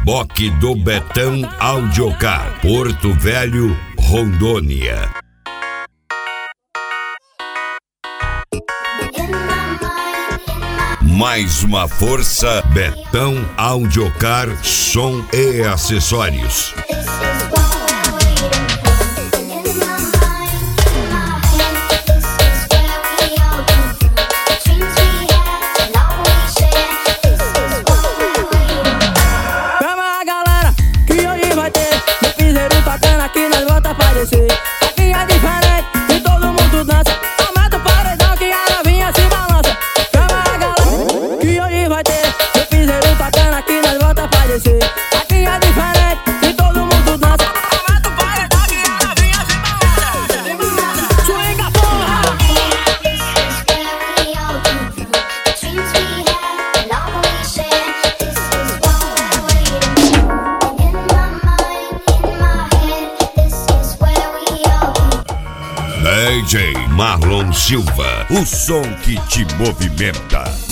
reboque do Betão Audiocar, Porto Velho, Rondônia. Mais uma força, Betão Audiocar, som e acessórios. Aqui é diferente e todo mundo dança. Aumenta o paredão que a novinha se balança. Chama a galera que hoje vai ter meu piseiro tocando aqui, nós volta pra descer. Aqui é diferente e todo mundo dança. Aumenta o paredão que a novinha se balança. Swinga porra! DJ Marlon Silva, o som que te movimenta.